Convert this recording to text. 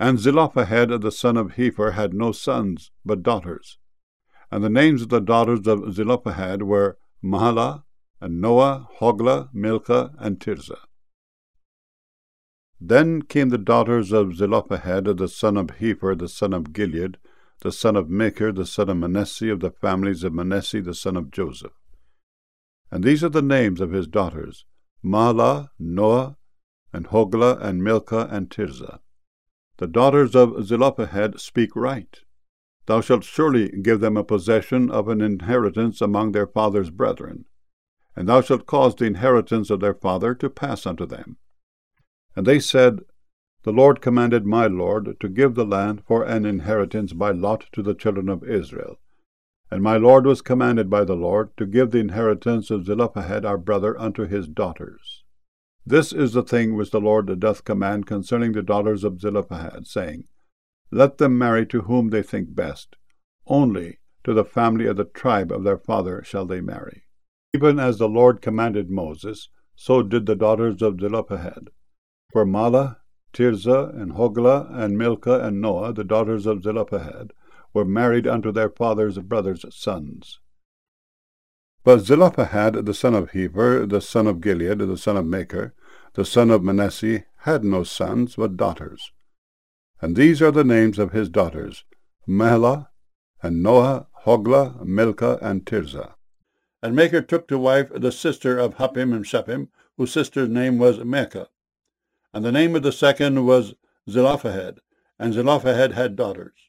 And Zelophehad the son of Hepher had no sons, but daughters. And the names of the daughters of Zelophehad were Mahlah, and Noah, Hoglah, Milcah, and Tirzah. Then came the daughters of Zelophehad the son of Hepher the son of Gilead, the son of Machir, the son of Manasseh, of the families of Manasseh, the son of Joseph. And these are the names of his daughters, Mahlah, Noah, and Hoglah, and Milcah, and Tirzah. The daughters of Zelophehad speak right. Thou shalt surely give them a possession of an inheritance among their father's brethren, and thou shalt cause the inheritance of their father to pass unto them. And they said, The Lord commanded my Lord to give the land for an inheritance by lot to the children of Israel. And my Lord was commanded by the Lord to give the inheritance of Zelophehad our brother unto his daughters. This is the thing which the Lord doth command concerning the daughters of Zelophehad, saying, Let them marry to whom they think best. Only to the family of the tribe of their father shall they marry. Even as the Lord commanded Moses, so did the daughters of Zelophehad. For Mahlah, Tirzah, and Hoglah, and Milcah, and Noah, the daughters of Zelophehad, were married unto their father's brothers' sons. But Zelophehad, the son of Hepher, the son of Gilead, the son of Machir, the son of Manasseh, had no sons, but daughters. And these are the names of his daughters, Mahlah, and Noah, Hoglah, Milcah, and Tirzah. And Machir took to wife the sister of Huppim and Shuppim, whose sister's name was Maachah. And the name of the second was Zelophehad, and Zelophehad had daughters.